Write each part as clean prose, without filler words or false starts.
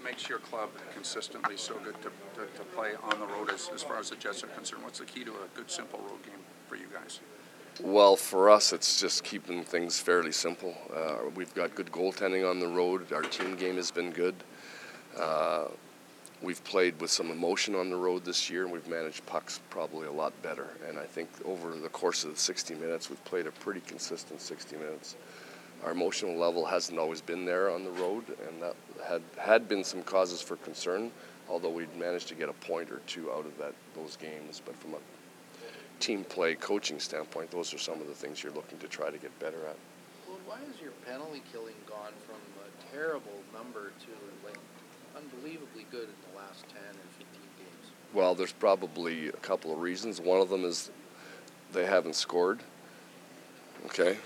makes your club consistently so good to play on the road as far as the Jets are concerned? What's the key to a good, simple road game for you guys? Well, for us, it's just keeping things fairly simple. We've got good goaltending on the road. Our team game has been good. We've played with some emotion on the road this year, and we've managed pucks probably a lot better. And I think over the course of the 60 minutes, we've played a pretty consistent 60 minutes. Our emotional level hasn't always been there on the road, and that had been some causes for concern, although we'd managed to get a point or two out of those games. But from a team play coaching standpoint, those are some of the things you're looking to try to get better at. Well, why has your penalty killing gone from a terrible number to like unbelievably good in the last 10 or 15 games? Well, there's probably a couple of reasons. One of them is they haven't scored. Okay.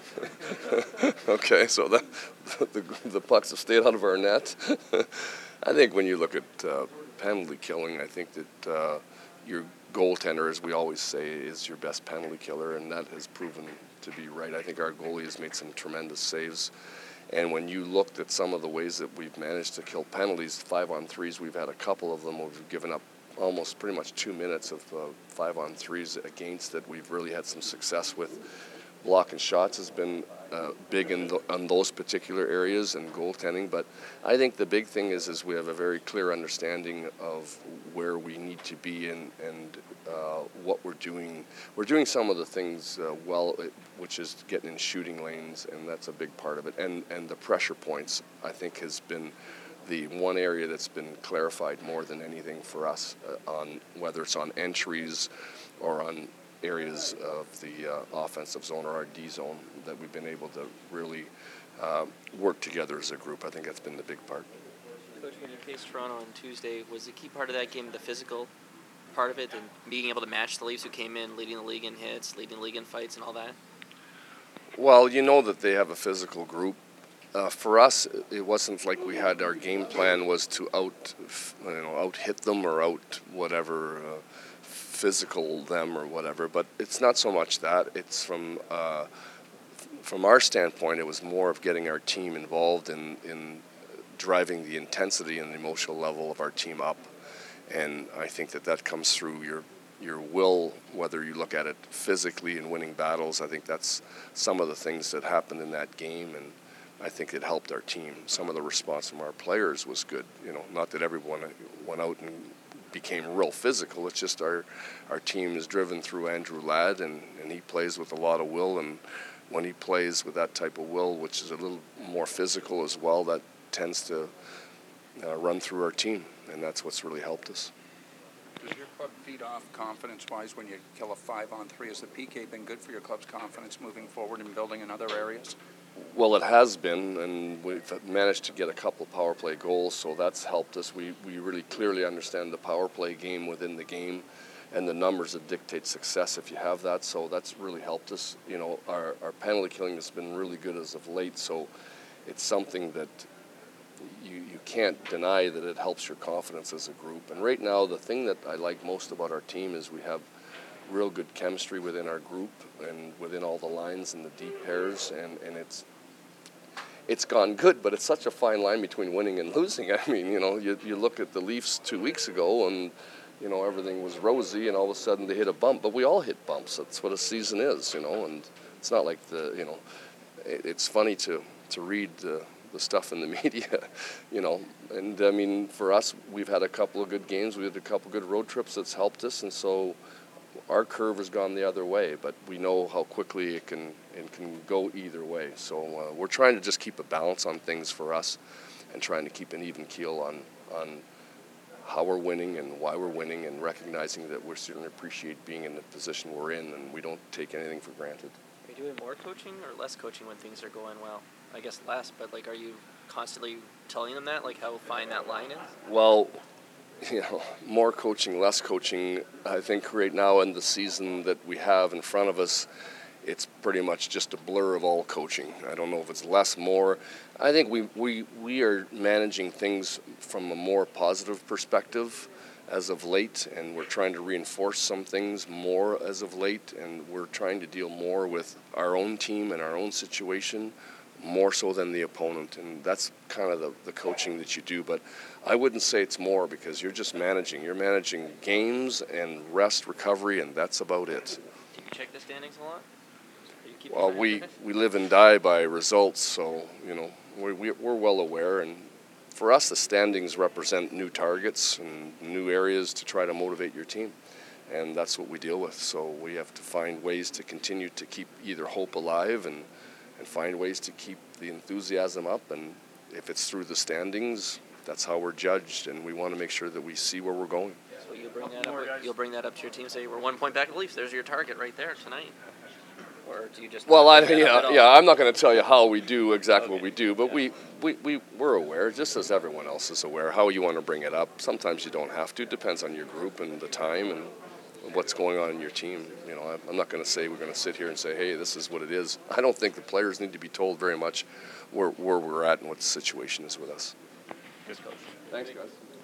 Okay, so the pucks have stayed out of our net. I think when you look at penalty killing, I think that your goaltender, as we always say, is your best penalty killer, and that has proven to be right. I think our goalie has made some tremendous saves. And when you looked at some of the ways that we've managed to kill penalties, 5-on-3s, we've had a couple of them where we've given up almost pretty much 2 minutes of 5-on-3s against that we've really had some success with. Blocking shots has been big on those particular areas and goaltending, but I think the big thing is we have a very clear understanding of where we need to be and what we're doing. We're doing some of the things well, which is getting in shooting lanes, and that's a big part of it. And the pressure points, I think, has been the one area that's been clarified more than anything for us on whether it's on entries or on areas of the offensive zone or our D zone that we've been able to really work together as a group. I think that's been the big part. Coach, when you faced Toronto on Tuesday, was the key part of that game the physical part of it and being able to match the Leafs who came in, leading the league in hits, leading the league in fights and all that? Well, you know that they have a physical group. For us, it wasn't like we had our game plan was to out hit them or out whatever physical them or whatever, but it's not so much that. It's from our standpoint, it was more of getting our team involved in driving the intensity and the emotional level of our team up. And I think that comes through your will, whether you look at it physically and winning battles. I think that's some of the things that happened in that game, and I think it helped our team. Some of the response from our players was good. Not that everyone went out and became real physical. It's just our team is driven through Andrew Ladd, and he plays with a lot of will. And when he plays with that type of will, which is a little more physical as well, that tends to run through our team, and that's what's really helped us. Does your club feed off confidence-wise when you kill a 5-on-3? Has the PK been good for your club's confidence moving forward and building in other areas? Well, it has been, and we've managed to get a couple power play goals, so that's helped us. We really clearly understand the power play game within the game and the numbers that dictate success if you have that, so that's really helped us. Our penalty killing has been really good as of late, so it's something that you can't deny that it helps your confidence as a group. And right now, the thing that I like most about our team is we have real good chemistry within our group and within all the lines and the deep pairs, and it's gone good, but it's such a fine line between winning and losing. I mean, you look at the Leafs 2 weeks ago and everything was rosy, and all of a sudden they hit a bump, but we all hit bumps. That's what a season is, and it's not like it's funny to read the stuff in the media, and I mean, for us, we've had a couple of good games, we had a couple of good road trips that's helped us, and so our curve has gone the other way, but we know how quickly it can go either way. So we're trying to just keep a balance on things for us and trying to keep an even keel on how we're winning and why we're winning, and recognizing that we certainly appreciate being in the position we're in, and we don't take anything for granted. Are you doing more coaching or less coaching when things are going well? I guess less, but are you constantly telling them that, how fine that line is? Well, more coaching, less coaching. I think right now in the season that we have in front of us, it's pretty much just a blur of all coaching. I don't know if it's less, more. I think we are managing things from a more positive perspective as of late, and we're trying to reinforce some things more as of late, and we're trying to deal more with our own team and our own situation more so than the opponent, and that's kind of the coaching that you do. But I wouldn't say it's more, because you're just managing. You're managing games and rest, recovery, and that's about it. Do you check the standings a lot? Are you keeping Well, track we of it? live and die by results, so we're well aware. And for us, the standings represent new targets and new areas to try to motivate your team, and that's what we deal with. So we have to find ways to continue to keep either hope alive and find ways to keep the enthusiasm up. And if it's through the standings, that's how we're judged, and we want to make sure that we see where we're going. So you'll bring that up. You'll bring that up to your team. Say we're 1 point back of the Leafs. There's your target right there tonight. Or do you just? Well, not bring that up at all? I'm not going to tell you how we do exactly what we do, but we're aware, just as everyone else is aware, how you want to bring it up. Sometimes you don't have to. It depends on your group and the time and what's going on in your team. I'm not going to say we're going to sit here and say, hey, this is what it is. I don't think the players need to be told very much where we're at and what the situation is with us. Good coach. Thanks, guys.